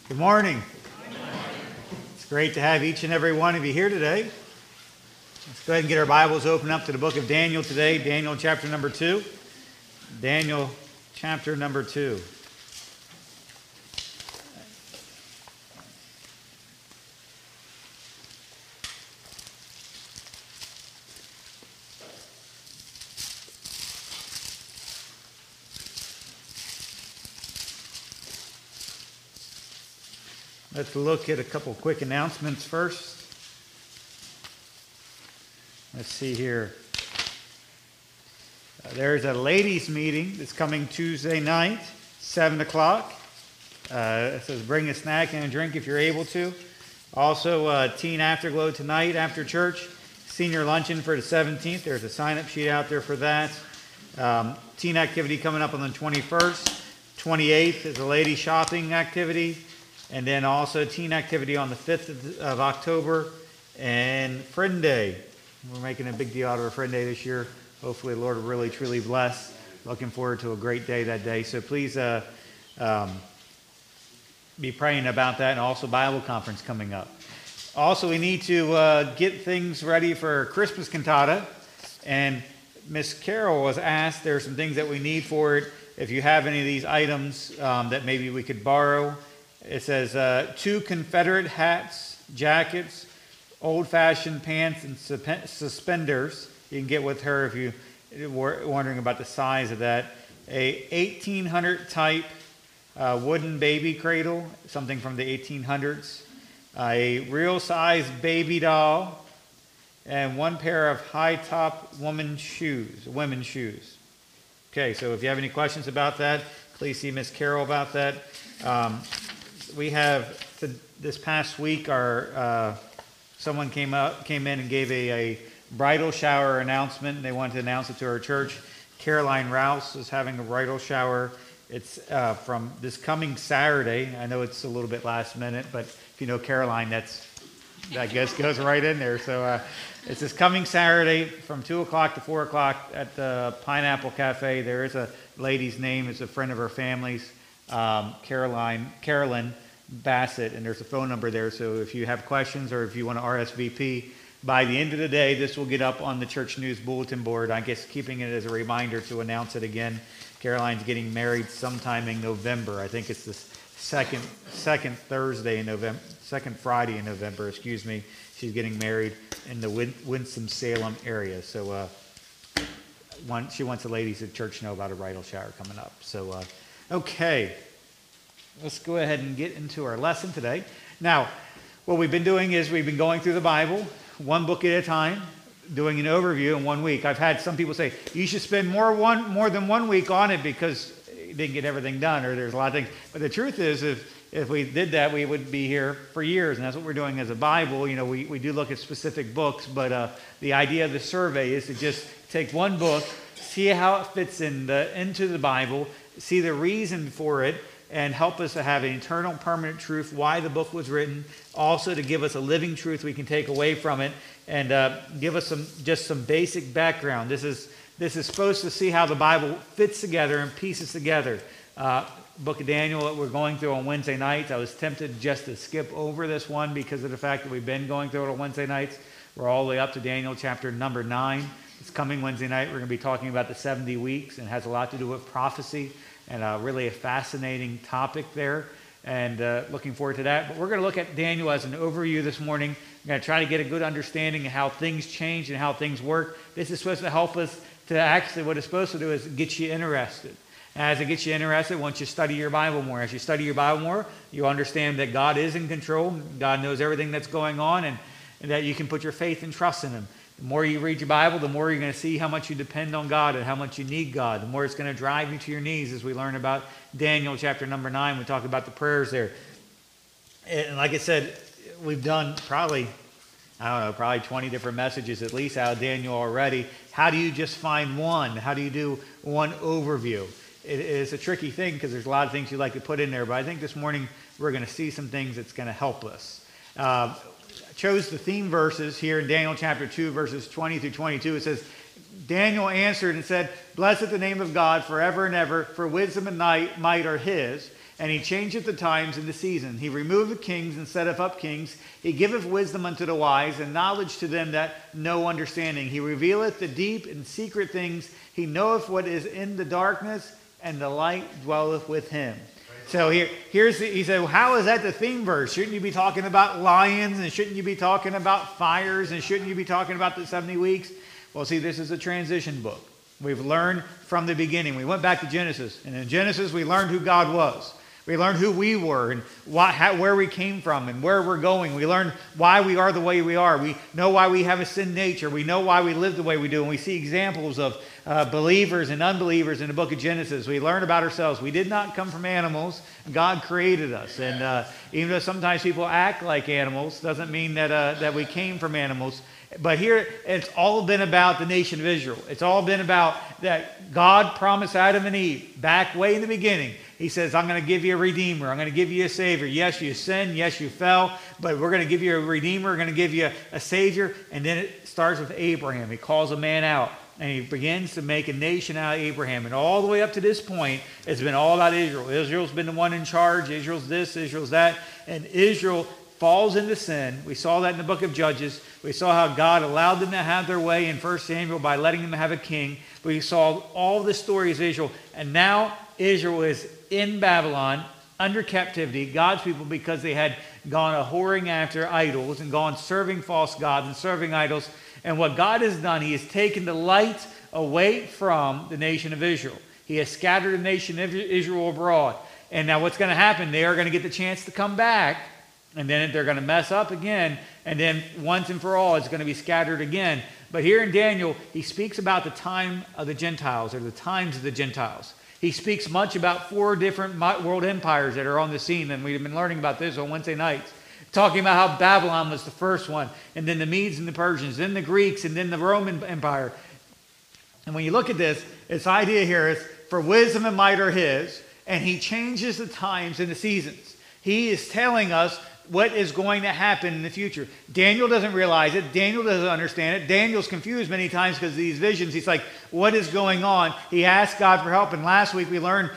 Good morning. It's great to have each and every one of you here today. Let's go ahead and get our Bibles open up to the book of Daniel today. Daniel chapter number 2. Daniel chapter number 2. Let's look at a couple quick announcements first. Let's see here. There's a ladies' meeting that's coming Tuesday night, 7 o'clock. It says bring a snack and a drink if you're able to. Also, Teen Afterglow tonight after church. Senior luncheon for the 17th. There's a sign-up sheet out there for that. Teen activity coming up on the 21st. 28th is a lady shopping activity. And then also teen activity on the 5th of October and Friend Day. We're making a big deal out of our Friend Day this year. Hopefully the Lord will really, truly bless. Looking forward to a great day that day. So please be praying about that, and also Bible conference coming up. Also, we need to get things ready for Christmas cantata. And Miss Carol was asked, there are some things that we need for it. If you have any of these items that maybe we could borrow. It says 2 Confederate hats, jackets, old-fashioned pants, and suspenders. You can get with her if you were wondering about the size of that. A 1800 type wooden baby cradle, something from the 1800s. A real-size baby doll, and 1 pair of high-top women's shoes. Okay, so if you have any questions about that, please see Miss Carol about that. We have this past week, someone came in and gave a bridal shower announcement, and they wanted to announce it to our church. Caroline Rouse is having a bridal shower. It's from this coming Saturday. I know it's a little bit last minute, but if you know Caroline, that I guess goes right in there. So it's this coming Saturday from 2 o'clock to 4 o'clock at the Pineapple Cafe. There is a lady's name. It's a friend of our family's. Carolyn Bassett, and there's a phone number there, so if you have questions or if you want to RSVP, by the end of the day, this will get up on the church news bulletin board. I guess keeping it as a reminder to announce it again. Caroline's getting married sometime in November. I think it's the second Thursday in November, second Friday in November, excuse me. She's getting married in the Winston-Salem area, so she wants the ladies at church to know about a bridal shower coming up. So okay, let's go ahead and get into our lesson today. Now, what we've been doing is we've been going through the Bible, one book at a time, doing an overview in 1 week. I've had some people say, you should spend more than 1 week on it because you didn't get everything done, or there's a lot of things. But the truth is, if we did that, we would be here for years, and that's what we're doing as a Bible. You know, we do look at specific books, but the idea of the survey is to just take one book, see how it fits into the Bible, see the reason for it, and help us to have an eternal, permanent truth, why the book was written, also to give us a living truth we can take away from it, and give us some basic background. This is supposed to see how the Bible fits together and pieces together. Book of Daniel that we're going through on Wednesday nights. I was tempted just to skip over this one because of the fact that we've been going through it on Wednesday nights. We're all the way up to Daniel chapter number 9. This coming Wednesday night, we're going to be talking about the 70 weeks, and it has a lot to do with prophecy, and really a fascinating topic there, and looking forward to that. But we're going to look at Daniel as an overview this morning. We're going to try to get a good understanding of how things change and how things work. This is supposed to help us to actually, what it's supposed to do is get you interested. And as it gets you interested, once you study your Bible more, as you study your Bible more, you understand that God is in control, God knows everything that's going on, and that you can put your faith and trust in Him. The more you read your Bible, the more you're going to see how much you depend on God and how much you need God. The more it's going to drive you to your knees, as we learn about Daniel chapter number 9. We talk about the prayers there. And like I said, we've done probably 20 different messages at least out of Daniel already. How do you just find one? How do you do one overview? It is a tricky thing because there's a lot of things you'd like to put in there, but I think this morning we're going to see some things that's going to help us. Chose the theme verses here in Daniel chapter 2, verses 20 through 22. It says, Daniel answered and said, Blessed the name of God forever and ever, for wisdom and might are his. And he changeth the times and the season. He removeth kings and setteth up kings. He giveth wisdom unto the wise, and knowledge to them that know understanding. He revealeth the deep and secret things. He knoweth what is in the darkness, and the light dwelleth with him. So he said, well, how is that the theme verse? Shouldn't you be talking about lions, and shouldn't you be talking about fires, and shouldn't you be talking about the 70 weeks? Well, see, this is a transition book. We've learned from the beginning. We went back to Genesis, and in Genesis we learned who God was. We learned who we were and where we came from and where we're going. We learned why we are the way we are. We know why we have a sin nature. We know why we live the way we do. And we see examples of believers and unbelievers in the book of Genesis. We learn about ourselves. We did not come from animals. God created us. And even though sometimes people act like animals, doesn't mean that we came from animals. But here, it's all been about the nation of Israel. It's all been about that God promised Adam and Eve back way in the beginning. He says, I'm going to give you a redeemer. I'm going to give you a savior. Yes, you sinned. Yes, you fell. But we're going to give you a redeemer. We're going to give you a savior. And then it starts with Abraham. He calls a man out. And he begins to make a nation out of Abraham. And all the way up to this point, it's been all about Israel. Israel's been the one in charge. Israel's this, Israel's that. And Israel falls into sin. We saw that in the book of Judges. We saw how God allowed them to have their way in 1 Samuel by letting them have a king. We saw all the stories of Israel. And now Israel is in Babylon under captivity, God's people, because they had gone a-whoring after idols and gone serving false gods and serving idols. And what God has done, he has taken the light away from the nation of Israel. He has scattered the nation of Israel abroad. And now what's going to happen? They are going to get the chance to come back. And then they're going to mess up again. And then once and for all, it's going to be scattered again. But here in Daniel, he speaks about the time of the Gentiles, or the times of the Gentiles. He speaks much about 4 different world empires that are on the scene. And we've been learning about this on Wednesday nights. Talking about how Babylon was the first one. And then the Medes and the Persians. Then the Greeks. And then the Roman Empire. And when you look at this, its idea here is, for wisdom and might are his. And he changes the times and the seasons. He is telling us what is going to happen in the future. Daniel doesn't realize it. Daniel doesn't understand it. Daniel's confused many times because of these visions. He's like, what is going on? He asked God for help. And last week we learned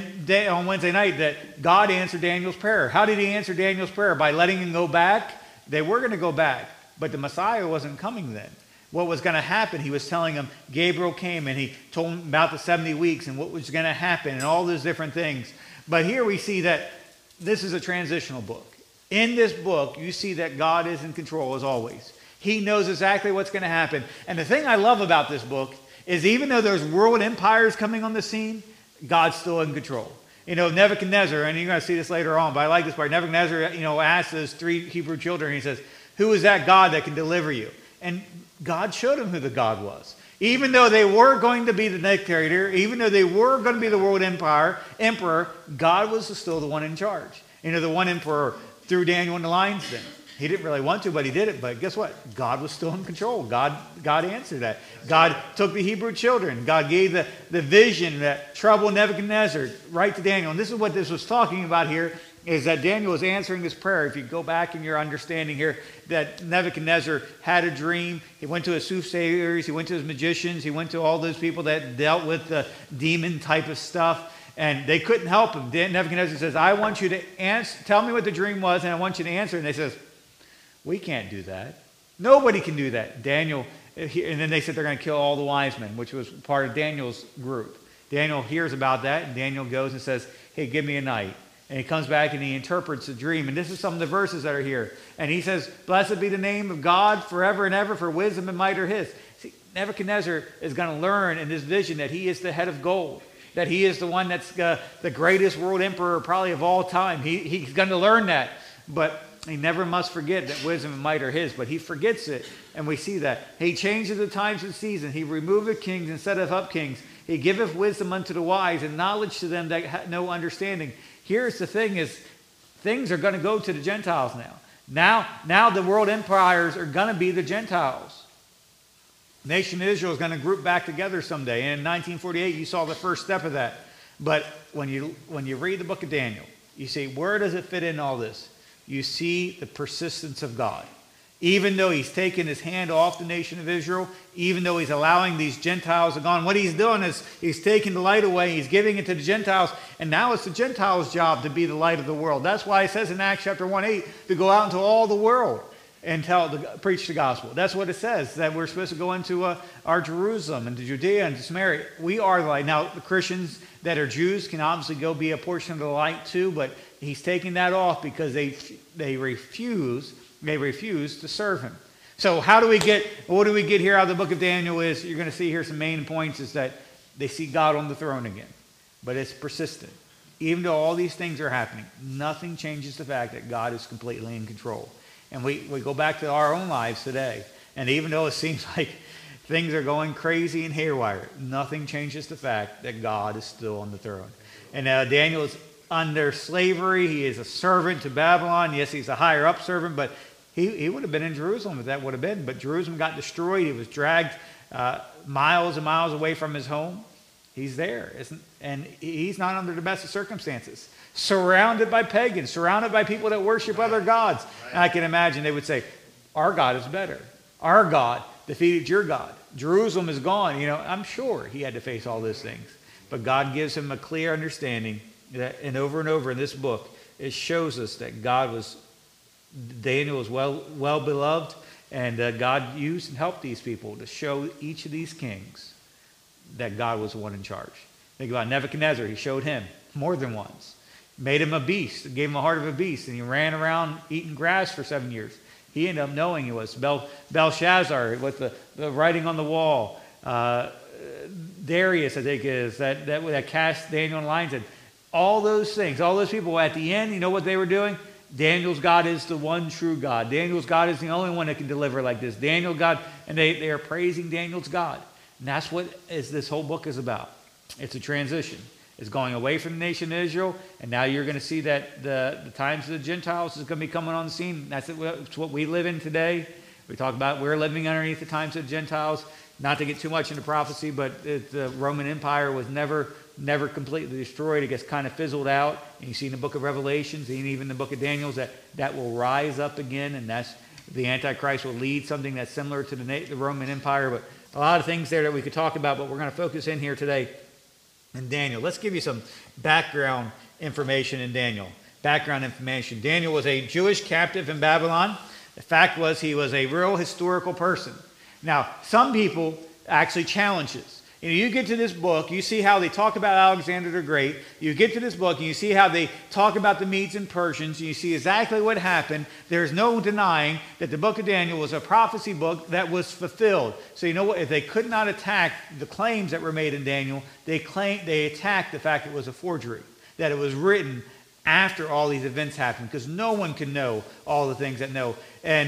on Wednesday night that God answered Daniel's prayer. How did he answer Daniel's prayer? By letting him go back? They were going to go back, but the Messiah wasn't coming then. What was going to happen, he was telling them, Gabriel came and he told them about the 70 weeks and what was going to happen and all those different things. But here we see that this is a transitional book. In this book, you see that God is in control as always. He knows exactly what's going to happen. And the thing I love about this book is even though there's world empires coming on the scene, God's still in control. You know, Nebuchadnezzar, and you're going to see this later on, but I like this part. Nebuchadnezzar, asked those 3 Hebrew children, and he says, who is that God that can deliver you? And God showed him who the God was. Even though they were going to be the dictator, even though they were going to be the world emperor, God was still the one in charge. The one emperor threw Daniel in the lion's den. He didn't really want to, but he did it. But guess what? God was still in control. God answered that. God took the Hebrew children. God gave the vision that troubled Nebuchadnezzar right to Daniel. And this is what this was talking about here, is that Daniel was answering this prayer. If you go back in your understanding here, that Nebuchadnezzar had a dream. He went to his soothsayers. He went to his magicians. He went to all those people that dealt with the demon type of stuff. And they couldn't help him. Nebuchadnezzar says, I want you to tell me what the dream was, and I want you to answer. And they says, we can't do that. Nobody can do that. Daniel, and then they said they're going to kill all the wise men, which was part of Daniel's group. Daniel hears about that, and Daniel goes and says, hey, give me a night. And he comes back and he interprets the dream. And this is some of the verses that are here. And he says, blessed be the name of God forever and ever, for wisdom and might are his. See, Nebuchadnezzar is going to learn in this vision that he is the head of gold. That he is the one that's the greatest world emperor probably of all time. He's going to learn that. But he never must forget that wisdom and might are his. But he forgets it. And we see that. He changes the times and seasons. He removeth kings and setteth up kings. He giveth wisdom unto the wise and knowledge to them that have no understanding. Here's the thing is, things are going to go to the Gentiles now. Now the world empires are going to be the Gentiles. Nation of Israel is going to group back together someday. And in 1948, you saw the first step of that. But when you read the book of Daniel, you see, where does it fit in all this? You see the persistence of God. Even though he's taken his hand off the nation of Israel, even though he's allowing these Gentiles to go on, what he's doing is he's taking the light away, he's giving it to the Gentiles, and now it's the Gentiles' job to be the light of the world. That's why it says in Acts chapter 1:8 to go out into all the world and preach the gospel. That's what it says, that we're supposed to go into our Jerusalem and to Judea and to Samaria. We are the light. Now, the Christians that are Jews can obviously go be a portion of the light too, but he's taking that off because they refuse to serve him. So what do we get here out of the book of Daniel is, you're going to see here some main points, is that they see God on the throne again. But it's persistent. Even though all these things are happening, nothing changes the fact that God is completely in control. And we go back to our own lives today. And even though it seems like things are going crazy and haywire, nothing changes the fact that God is still on the throne. And Daniel is under slavery. He is a servant to Babylon. Yes, he's a higher up servant, but he would have been in Jerusalem if that would have been. But Jerusalem got destroyed. He was dragged miles and miles away from his home. He's there, and he's not under the best of circumstances. Surrounded by pagans, surrounded by people that worship other gods. And I can imagine they would say, our God is better. Our God defeated your God. Jerusalem is gone. I'm sure he had to face all those things. But God gives him a clear understanding that, and over in this book, it shows us that Daniel was well beloved, and God used and helped these people to show each of these kings that God was the one in charge. Think about Nebuchadnezzar. He showed him more than once. Made him a beast, gave him the heart of a beast, and he ran around eating grass for 7 years. He ended up knowing he was. Belshazzar with the writing on the wall. Darius, I think it is, that cast Daniel in lines. And all those things, all those people, at the end, you know what they were doing? Daniel's God is the one true God. Daniel's God is the only one that can deliver like this. Daniel's God, and they are praising Daniel's God. And that's what this whole book is about. It's a transition. It's going away from the nation of Israel, and now you're going to see that the times of the Gentiles is going to be coming on the scene. That's what we live in today. We talk about we're living underneath the times of the Gentiles. Not to get too much into prophecy, but the Roman Empire was never completely destroyed. It gets kind of fizzled out. And you see in the book of Revelations and even the book of Daniel that will rise up again, and that's the Antichrist will lead something that's similar to the Roman Empire. But a lot of things there that we could talk about, but we're going to focus in here today in Daniel. Let's give you some background information in Daniel. Background information. Daniel was a Jewish captive in Babylon. The fact was he was a real historical person. Now, some people actually challenge this. You get to this book, you see how they talk about Alexander the Great. You get to this book and you see how they talk about the Medes and Persians. And you see exactly what happened. There's no denying that the book of Daniel was a prophecy book that was fulfilled. So you know what? If they could not attack the claims that were made in Daniel, they attacked the fact it was a forgery, that it was written after all these events happened, because no one can know all the things that know.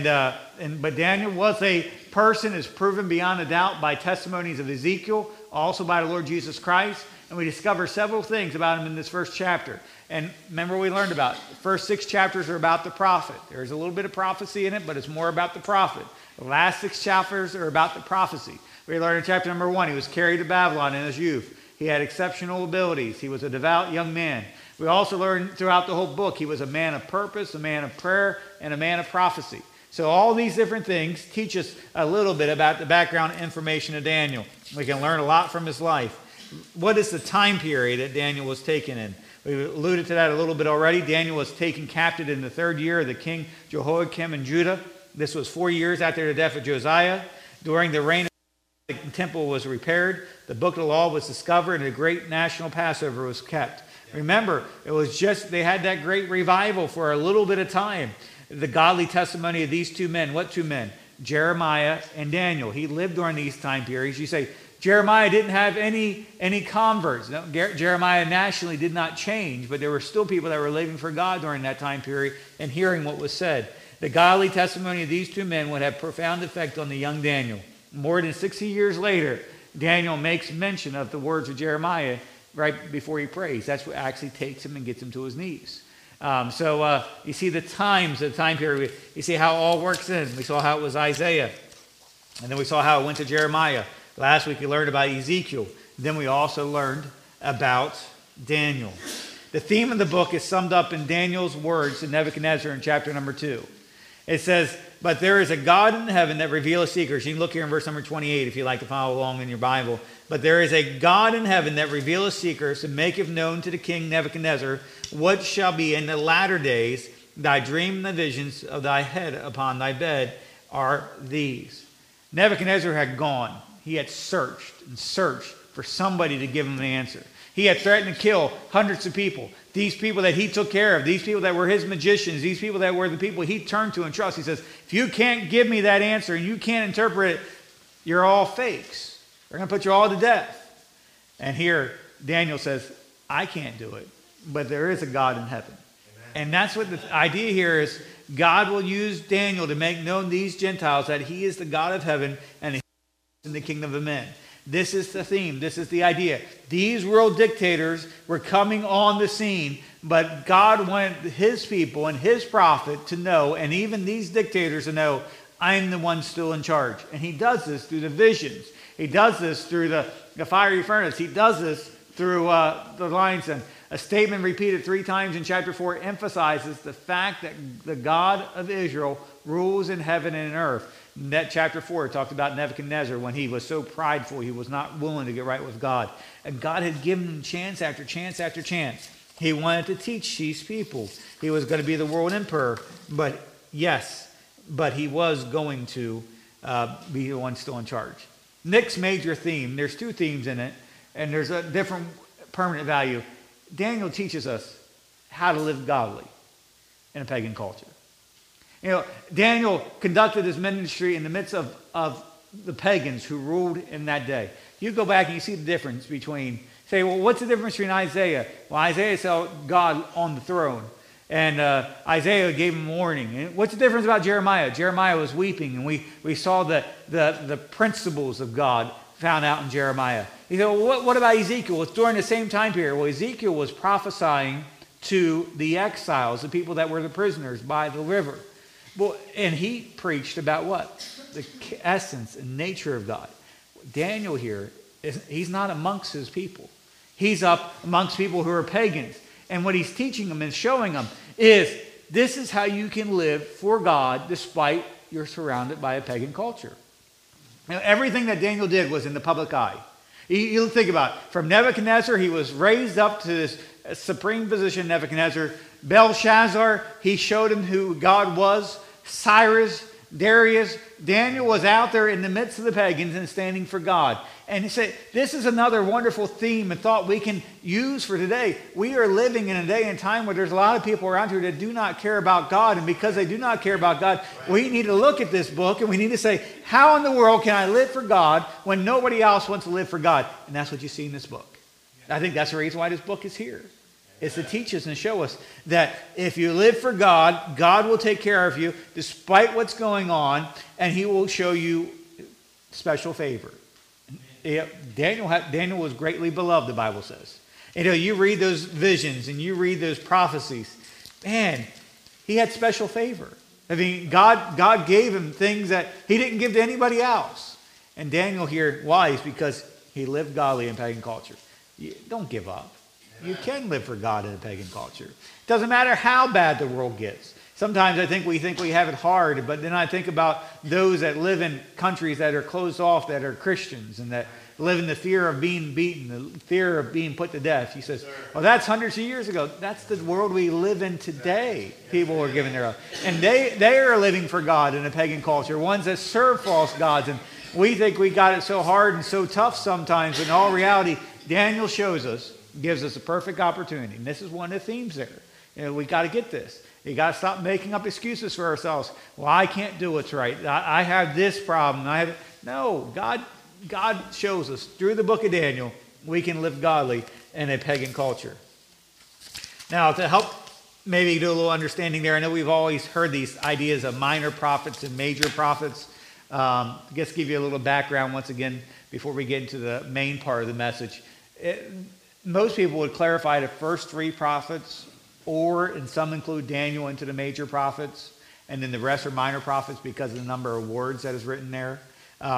But Daniel was a person, is proven beyond a doubt by testimonies of Ezekiel, also by the Lord Jesus Christ. And we discover several things about him in this first chapter. And remember we learned about the first 6 chapters are about the prophet. There's a little bit of prophecy in it, but it's more about the prophet. The last 6 chapters are about the prophecy. We learned in chapter number 1, he was carried to Babylon in his youth. He had exceptional abilities. He was a devout young man. We also learned throughout the whole book he was a man of purpose, a man of prayer, and a man of prophecy. So all these different things teach us a little bit about the background information of Daniel. We can learn a lot from his life. What is the time period that Daniel was taken in? We alluded to that a little bit already. Daniel was taken captive in the 3rd year of the king Jehoiakim in Judah. This was 4 years after the death of Josiah. During the reign of the temple was repaired, the book of the law was discovered, and a great national Passover was kept. Remember, it was just, they had that great revival for a little bit of time. The godly testimony of these 2 men. What 2 men? Jeremiah and Daniel. He lived during these time periods. You say, Jeremiah didn't have any converts. No, Jeremiah nationally did not change, but there were still people that were living for God during that time period and hearing what was said. The godly testimony of these 2 men would have profound effect on the young Daniel. More than 60 years later, Daniel makes mention of the words of Jeremiah right before he prays. That's what actually takes him and gets him to his knees. So you see the times, the time period. You see how it all works in. We saw how it was Isaiah. And then we saw how it went to Jeremiah. Last week we learned about Ezekiel. Then we also learned about Daniel. The theme of the book is summed up in Daniel's words to Nebuchadnezzar in chapter number 2. It says, but there is a God in heaven that revealeth secrets. You can look here in verse number 28 if you like to follow along in your Bible. But there is a God in heaven that revealeth secrets and maketh known to the king Nebuchadnezzar what shall be in the latter days. Thy dream and the visions of thy head upon thy bed are these. Nebuchadnezzar had gone. He had searched and searched for somebody to give him an answer. He had threatened to kill hundreds of people. These people that he took care of, these people that were his magicians, these people that were the people he turned to and trust. He says, if you can't give me that answer and you can't interpret it, you're all fakes. They're going to put you all to death. And here Daniel says, I can't do it, but there is a God in heaven. Amen. And that's what the idea here is. God will use Daniel to make known these Gentiles that he is the God of heaven and he is in the kingdom of men. This is the theme. This is the idea. These world dictators were coming on the scene, but God wanted his people and his prophet to know, and even these dictators to know, I'm the one still in charge. And he does this through the visions. He does this through the fiery furnace. He does this through the lion's den. A statement repeated 3 times in chapter 4 emphasizes the fact that the God of Israel rules in heaven and in earth. In that chapter 4 talked about Nebuchadnezzar when he was so prideful he was not willing to get right with God. And God had given him chance after chance after chance. He wanted to teach these people. He was going to be the world emperor. But he was going to be the one still in charge. Next major theme, there's 2 themes in it, and there's a different permanent value. Daniel teaches us how to live godly in a pagan culture. You know, Daniel conducted his ministry in the midst of the pagans who ruled in that day. You go back and you see the difference between, say, well, what's the difference between Isaiah? Well, Isaiah saw God on the throne, and Isaiah gave him warning. And what's the difference about Jeremiah? Jeremiah was weeping, and we saw the principles of God found out in Jeremiah. He said, well, what about Ezekiel? It's during the same time period. Well, Ezekiel was prophesying to the exiles, the people that were the prisoners by the river. Well, and he preached about what? The essence and nature of God. Daniel here, he's not amongst his people. He's up amongst people who are pagans. And what he's teaching them and showing them is this is how you can live for God despite you're surrounded by a pagan culture. Now, everything that Daniel did was in the public eye. You think about it. From Nebuchadnezzar, he was raised up to this supreme position, Nebuchadnezzar. Belshazzar, he showed him who God was. Cyrus, Darius, Daniel was out there in the midst of the pagans and standing for God. And he said, this is another wonderful theme and thought we can use for today. We are living in a day and time where there's a lot of people around here that do not care about God. And because they do not care about God, we need to look at this book and we need to say, how in the world can I live for God when nobody else wants to live for God? And that's what you see in this book. I think that's the reason why this book is here. Is to teach us and show us that if you live for God, God will take care of you despite what's going on, and he will show you special favor. Daniel was greatly beloved, the Bible says. You read those visions and you read those prophecies. Man, he had special favor. I mean, God gave him things that he didn't give to anybody else. And Daniel here, why? Because he lived godly in pagan culture. Don't give up. You can live for God in a pagan culture. It doesn't matter how bad the world gets. Sometimes I think we have it hard, but then I think about those that live in countries that are closed off, that are Christians, and that live in the fear of being beaten, the fear of being put to death. He says, well, that's hundreds of years ago. That's the world we live in today. People are giving their life. And they are living for God in a pagan culture, ones that serve false gods. And we think we got it so hard and so tough sometimes, but in all reality, Daniel shows us, gives us a perfect opportunity. And this is one of the themes there. We got to get this. You got to stop making up excuses for ourselves. Well, I can't do what's right. I have this problem. No, God shows us through the book of Daniel we can live godly in a pagan culture. Now, to help maybe do a little understanding there, I know we've always heard these ideas of minor prophets and major prophets. Just give you a little background once again before we get into the main part of the message. Most people would clarify the first 3 prophets, and some include Daniel into the major prophets, and then the rest are minor prophets because of the number of words that is written there.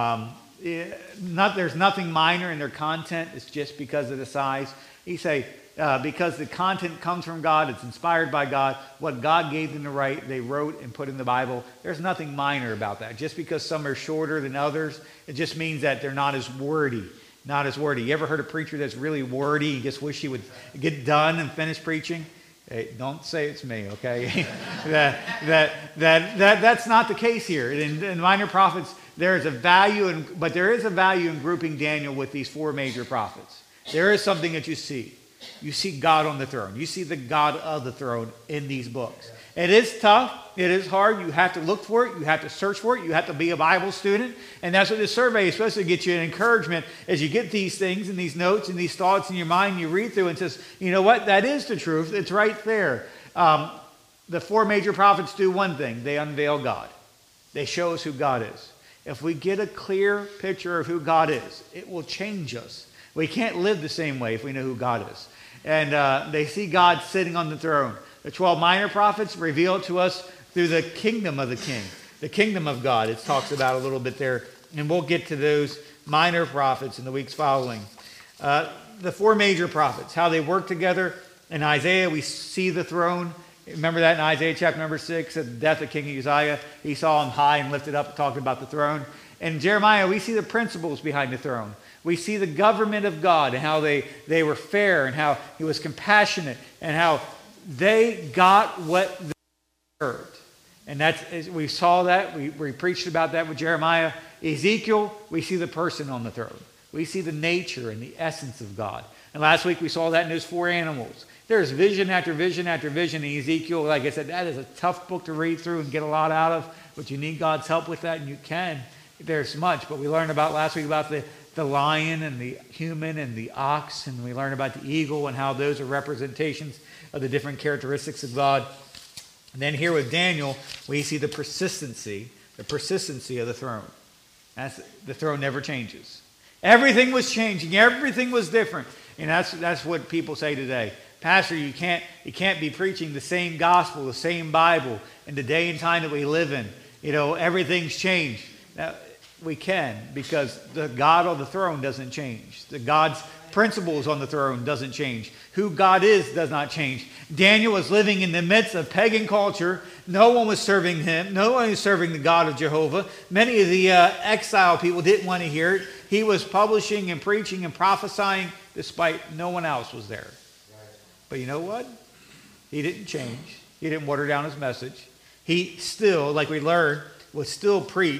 There's nothing minor in their content. It's just because of the size. You say, because the content comes from God, it's inspired by God, what God gave them to write, they wrote and put in the Bible. There's nothing minor about that. Just because some are shorter than others, it just means that they're not as wordy. Not as wordy. You ever heard a preacher that's really wordy? You just wish he would get done and finish preaching? Hey, don't say it's me, okay? That's not the case here. In Minor Prophets, there is a value, but there is a value in grouping Daniel with these four major prophets. There is something that you see. You see God on the throne. You see the God of the throne in these books. It is tough. It is hard. You have to look for it. You have to search for it. You have to be a Bible student. And that's what this survey is supposed to get you an encouragement as you get these things and these notes and these thoughts in your mind. You read through and says, you know what? That is the truth. It's right there. The four major prophets do one thing. They unveil God. They show us who God is. If we get a clear picture of who God is, it will change us. We can't live the same way if we know who God is. And they see God sitting on the throne. The 12 minor prophets reveal it to us through the kingdom of the king, the kingdom of God. It talks about a little bit there. And we'll get to those minor prophets in the weeks following. The four major prophets, how they work together. In Isaiah, we see the throne. Remember that in Isaiah chapter number 6, at the death of King Uzziah, he saw him high and lifted up, talking about the throne. In Jeremiah, we see the principles behind the throne. We see the government of God and how they were fair and how he was compassionate and how they got what they deserved. And we saw that. We preached about that with Jeremiah. Ezekiel, we see the person on the throne. We see the nature and the essence of God. And last week we saw that in those four animals. There's vision after vision after vision in Ezekiel. Like I said, that is a tough book to read through and get a lot out of, but you need God's help with that, and you can. There's much, but we learned about last week about the lion and the human and the ox, and we learned about the eagle and how those are representations of the different characteristics of God. And then here with Daniel, we see the persistency of the throne. The throne never changes. Everything was changing. Everything was different. And that's what people say today. Pastor, you can't be preaching the same gospel, the same Bible in the day and time that we live in. You know, everything's changed. Now, we can, because the God on the throne doesn't change. The God's principles on the throne doesn't change. Who God is does not change. Daniel was living in the midst of pagan culture. No one was serving him. No one was serving the God of Jehovah. Many of the exile people didn't want to hear it. He was publishing and preaching and prophesying despite no one else was there. But you know what? He didn't change. He didn't water down his message. He still, like we learned, would still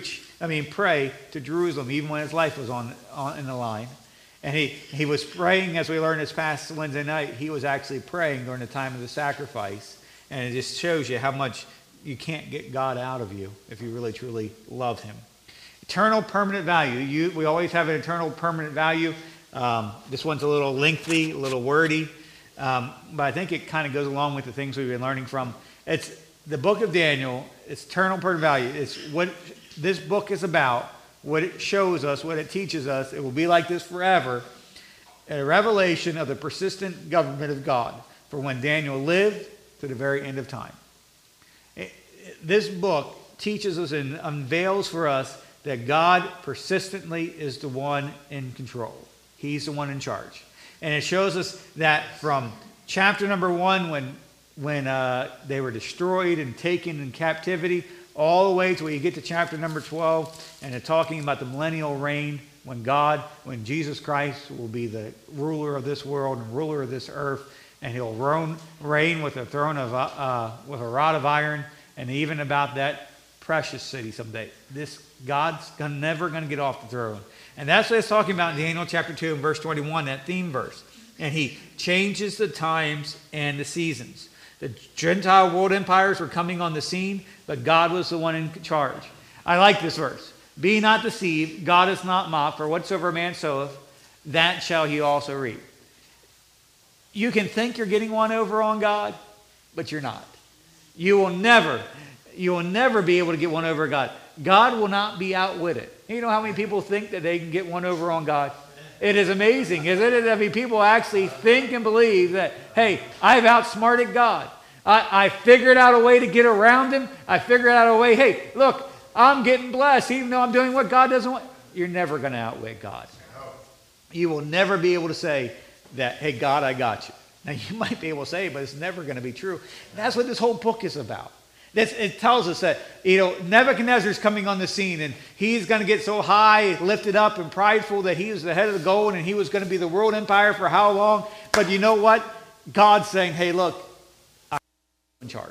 pray to Jerusalem even when his life was in the line. And he was praying, as we learned this past Wednesday night, he was actually praying during the time of the sacrifice. And it just shows you how much you can't get God out of you if you really, truly love him. Eternal permanent value. We always have an eternal permanent value. This one's a little lengthy, a little wordy. But I think it kind of goes along with the things we've been learning from. It's the book of Daniel. It's eternal permanent value. It's what this book is about, what it shows us, what it teaches us. It will be like this forever. A revelation of the persistent government of God for when Daniel lived to the very end of time. This book teaches us and unveils for us that God persistently is the one in control. He's the one in charge. And it shows us that from chapter number 1, when they were destroyed and taken in captivity, all the way to where you get to chapter number 12, and they're talking about the millennial reign, when Jesus Christ will be the ruler of this world and ruler of this earth, and he'll reign with a throne of with a rod of iron, and even about that precious city someday. God's never going to get off the throne. And that's what it's talking about in Daniel chapter 2 and verse 21, that theme verse. And he changes the times and the seasons. The Gentile world empires were coming on the scene, but God was the one in charge. I like this verse. Be not deceived, God is not mocked, for whatsoever a man soweth, that shall he also reap. You can think you're getting one over on God, but you're not. You will never be able to get one over God. God will not be outwitted. You know how many people think that they can get one over on God? It is amazing, isn't it? I mean, people actually think and believe that, hey, I've outsmarted God. I figured out a way to get around him. I figured out a way, hey, look, I'm getting blessed, even though I'm doing what God doesn't want. You're never going to outwit God. You will never be able to say that, hey, God, I got you. Now, you might be able to say, but it's never going to be true. And that's what this whole book is about. It tells us that, Nebuchadnezzar's coming on the scene, and he's going to get so high, lifted up, and prideful that he was the head of the gold, and he was going to be the world empire for how long? But you know what? God's saying, hey, look, I'm in charge.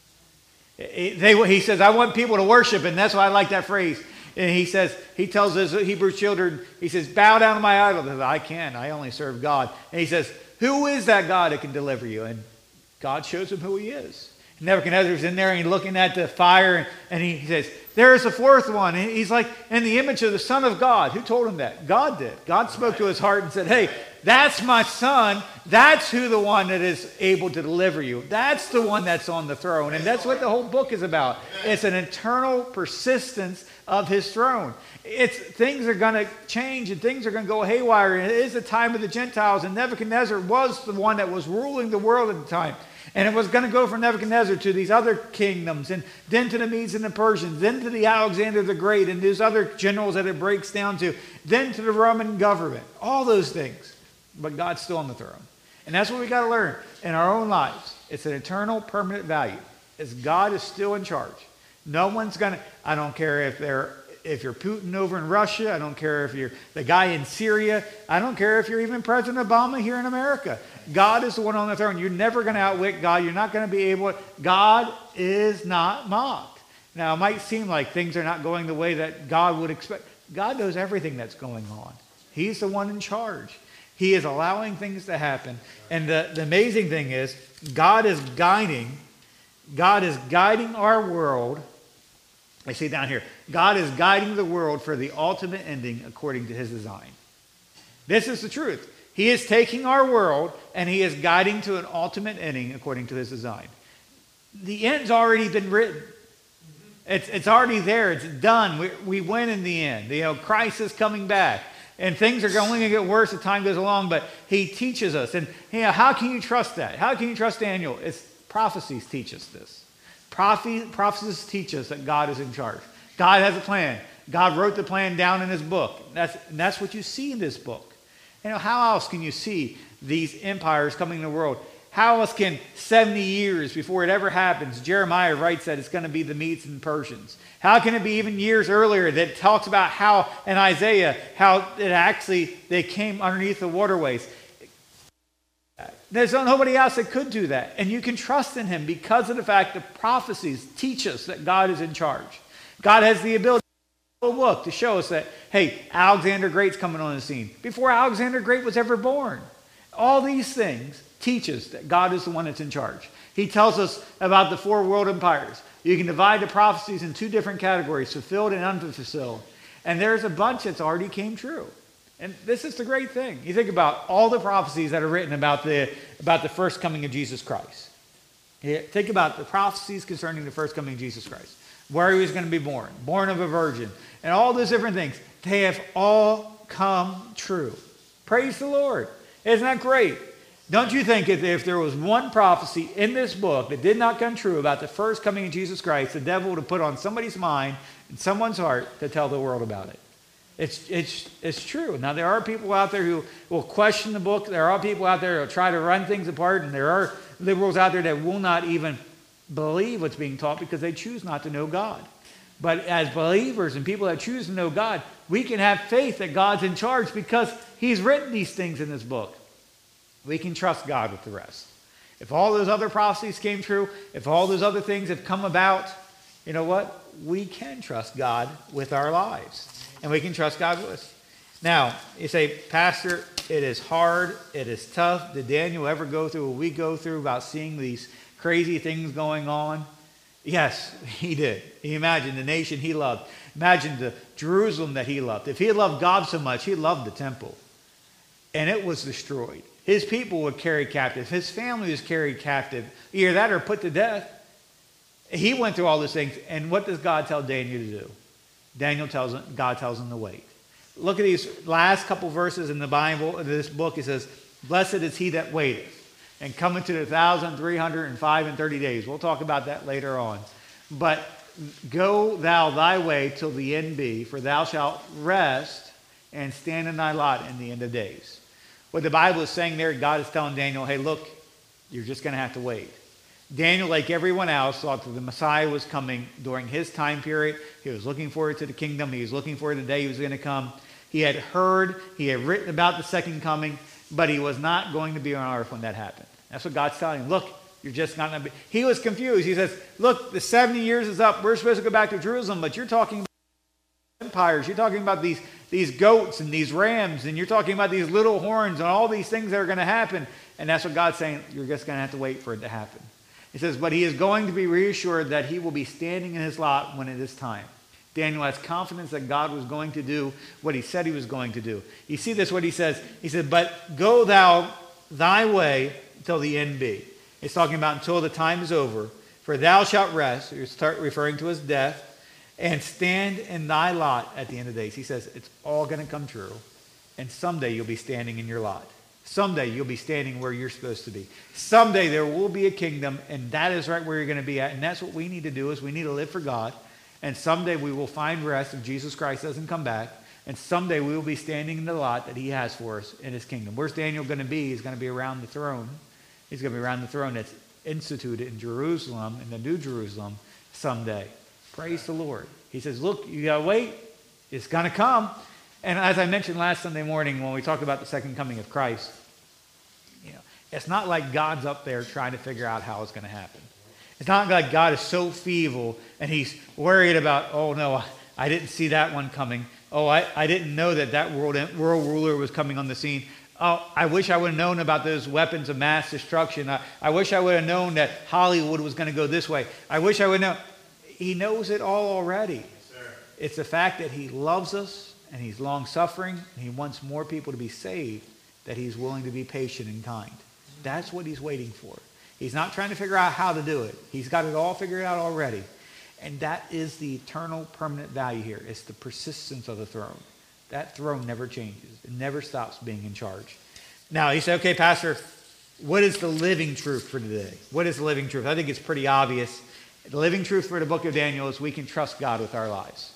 He says, I want people to worship, and that's why I like that phrase. And he tells his Hebrew children, he says, bow down to my idol. They say, I can't. I only serve God. And he says, who is that God that can deliver you? And God shows him who he is. Nebuchadnezzar's in there and he's looking at the fire and he says, there's a fourth one. And he's like, in the image of the Son of God. Who told him that? God did. God spoke to his heart and said, hey, that's my son. That's who the one that is able to deliver you. That's the one that's on the throne. And that's what the whole book is about. It's an eternal persistence of his throne. Things are going to change and things are going to go haywire. And it is the time of the Gentiles. And Nebuchadnezzar was the one that was ruling the world at the time. And it was going to go from Nebuchadnezzar to these other kingdoms, and then to the Medes and the Persians, then to the Alexander the Great, and these other generals that it breaks down to, then to the Roman government. All those things. But God's still on the throne. And that's what we got to learn in our own lives. It's an eternal, permanent value. Is God is still in charge. No one's going to, I don't care if you're Putin over in Russia. I don't care if you're the guy in Syria. I don't care if you're even President Obama here in America. God is the one on the throne. You're never going to outwit God. You're not going to be able to. God is not mocked. Now, it might seem like things are not going the way that God would expect. God knows everything that's going on. He's the one in charge. He is allowing things to happen. And the amazing thing is, God is guiding our world. I see down here, God is guiding the world for the ultimate ending according to his design. This is the truth. He is taking our world and he is guiding to an ultimate ending according to his design. The end's already been written. It's already there. It's done. We win in the end. Christ is coming back. And things are only going to get worse as time goes along, but he teaches us. And how can you trust that? How can you trust Daniel? It's prophecies teach us this. Prophecies teach us that God is in charge. God has a plan. God wrote the plan down in his book. That's what you see in this book. How else can you see these empires coming to the world? How else can 70 years before it ever happens, Jeremiah writes that it's going to be the Medes and Persians? How can it be even years earlier that talks about how, in Isaiah, how they came underneath the waterways? There's nobody else that could do that. And you can trust in him because of the fact that prophecies teach us that God is in charge. God has the ability to look to show us that, hey, Alexander Great's coming on the scene. Before Alexander Great was ever born. All these things teach us that God is the one that's in charge. He tells us about the 4 world empires. You can divide the prophecies in 2 different categories, fulfilled and unfulfilled. And there's a bunch that's already came true. And this is the great thing. You think about all the prophecies that are written about the first coming of Jesus Christ. Think about the prophecies concerning the first coming of Jesus Christ. Where he was going to be born of a virgin. And all those different things. They have all come true. Praise the Lord. Isn't that great? Don't you think if there was one prophecy in this book that did not come true about the first coming of Jesus Christ, the devil would have put on somebody's mind and someone's heart to tell the world about it? It's true. Now, there are people out there who will question the book. There are people out there who will try to run things apart. And there are liberals out there that will not even believe what's being taught because they choose not to know God. But as believers and people that choose to know God, we can have faith that God's in charge because he's written these things in this book. We can trust God with the rest. If all those other prophecies came true, if all those other things have come about, you know what? We can trust God with our lives. And we can trust God with us. Now, you say, Pastor, it is hard. It is tough. Did Daniel ever go through what we go through about seeing these crazy things going on? Yes, he did. He imagined the nation he loved. Imagine the Jerusalem that he loved. If he loved God so much, he loved the temple. And it was destroyed. His people were carried captive. His family was carried captive. Either that or put to death. He went through all those things. And what does God tell Daniel to do? God tells him to wait. Look at these last couple verses in the Bible, in this book. It says, blessed is he that waiteth, and cometh to 1,305 and 30 days. We'll talk about that later on. But go thou thy way till the end be, for thou shalt rest and stand in thy lot in the end of days. What the Bible is saying there, God is telling Daniel, hey, look, You're just going to have to wait. Daniel, like everyone else, thought that the Messiah was coming during his time period. He was looking forward to the kingdom. He was looking forward to the day he was going to come. He had heard, he had written about the second coming, but he was not going to be on earth when that happened. That's what God's telling him. Look, you're just not going to be. He was confused. He says, look, the 70 years is up. We're supposed to go back to Jerusalem, but you're talking about empires. You're talking about these goats and these rams, and you're talking about these little horns and all these things that are going to happen. And that's what God's saying. You're just going to have to wait for it to happen. He says, but he is going to be reassured that he will be standing in his lot when it is time. Daniel has confidence that God was going to do what he said he was going to do. You see this, what he says? He said, but go thou thy way till the end be. It's talking about until the time is over. For thou shalt rest, you start referring to his death, and stand in thy lot at the end of days. He says, it's all going to come true. And someday you'll be standing in your lot. Someday you'll be standing where you're supposed to be. Someday there will be a kingdom, and that is right where you're going to be at. And that's what we need to do, is we need to live for God. And someday we will find rest if Jesus Christ doesn't come back. And someday we will be standing in the lot that he has for us in his kingdom. Where's Daniel going to be? He's going to be around the throne. He's going to be around the throne that's instituted in Jerusalem, in the New Jerusalem, someday. Praise the Lord. He says, look, you got to wait. It's going to come. And as I mentioned last Sunday morning when we talked about the second coming of Christ, it's not like God's up there trying to figure out how it's going to happen. It's not like God is so feeble and he's worried about, oh no, I didn't see that one coming. Oh, I didn't know that world ruler was coming on the scene. Oh, I wish I would have known about those weapons of mass destruction. I wish I would have known that Hollywood was going to go this way. I wish I would know. He knows it all already. Yes, it's the fact that he loves us and he's long-suffering and he wants more people to be saved, that he's willing to be patient and kind. That's what he's waiting for. He's not trying to figure out how to do it. He's got it all figured out already. And that is the eternal, permanent value here. It's the persistence of the throne. That throne never changes. It never stops being in charge. Now, you say, okay, Pastor, what is the living truth for today? What is the living truth? I think it's pretty obvious. The living truth for the book of Daniel is we can trust God with our lives.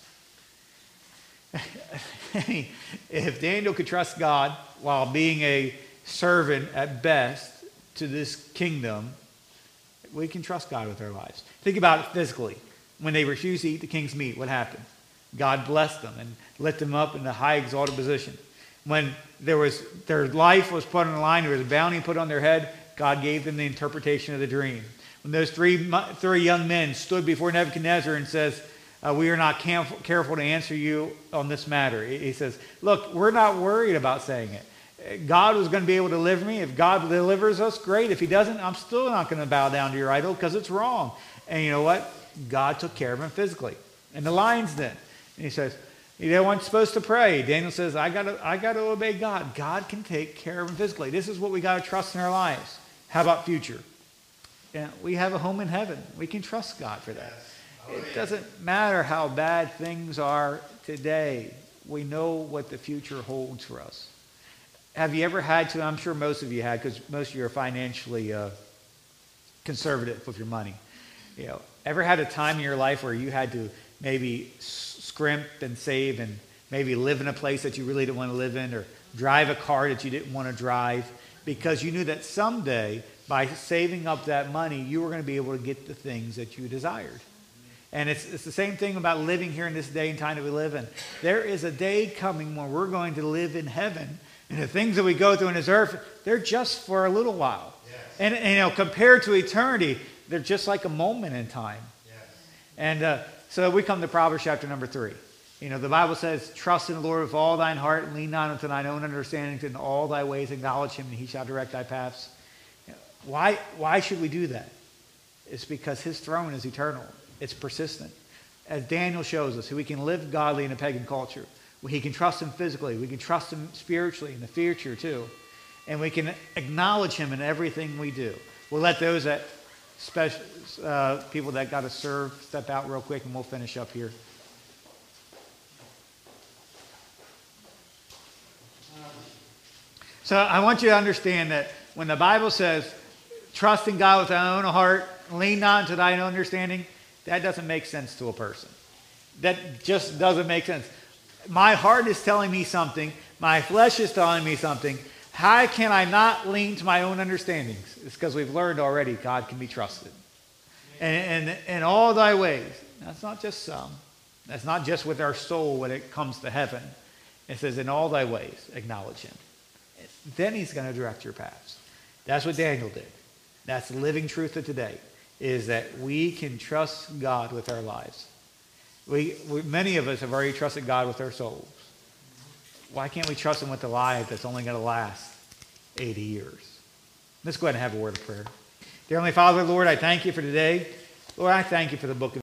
If Daniel could trust God while being a servant at best to this kingdom, we can trust God with our lives. Think about it physically. When they refused to eat the king's meat, what happened? God blessed them and lifted them up in a high exalted position. When their life was put on the line, there was a bounty put on their head, God gave them the interpretation of the dream. When those three young men stood before Nebuchadnezzar and says, we are not careful to answer you on this matter. He says, look, we're not worried about saying it. God was going to be able to deliver me. If God delivers us, great. If he doesn't, I'm still not going to bow down to your idol because it's wrong. And you know what? God took care of him physically. And the lions did. And he says, they weren't supposed to pray. Daniel says, I got to obey God. God can take care of him physically. This is what we got to trust in our lives. How about future? Yeah, we have a home in heaven. We can trust God for that. It doesn't matter how bad things are today. We know what the future holds for us. Have you ever had to, I'm sure most of you had, because most of you are financially conservative with your money. Ever had a time in your life where you had to maybe scrimp and save and maybe live in a place that you really didn't want to live in, or drive a car that you didn't want to drive, because you knew that someday, by saving up that money, you were going to be able to get the things that you desired? And it's the same thing about living here in this day and time that we live in. There is a day coming when we're going to live in heaven, and the things that we go through in this earth, they're just for a little while. Yes. And compared to eternity, they're just like a moment in time. Yes. And so we come to Proverbs chapter number 3. The Bible says, trust in the Lord with all thine heart and lean not unto thine own understanding. In all thy ways acknowledge him, and he shall direct thy paths. Why should we do that? It's because his throne is eternal. It's persistent. As Daniel shows us, we can live godly in a pagan culture. He can trust him physically. We can trust him spiritually in the future too. And we can acknowledge him in everything we do. We'll let those people that got to serve step out real quick, and we'll finish up here. So I want you to understand that when the Bible says, trust in God with thy own heart, lean not unto thine own understanding, that doesn't make sense to a person. That just doesn't make sense. My heart is telling me something. My flesh is telling me something. How can I not lean to my own understandings? It's because we've learned already God can be trusted. And in all thy ways, that's not just some. That's not just with our soul when it comes to heaven. It says, in all thy ways, acknowledge him. Then he's going to direct your paths. That's what Daniel did. That's the living truth of today, is that we can trust God with our lives. Many of us have already trusted God with our souls. Why can't we trust him with a life that's only going to last 80 years? Let's go ahead and have a word of prayer. Dear Heavenly Father, Lord, I thank you for today. Lord, I thank you for the book of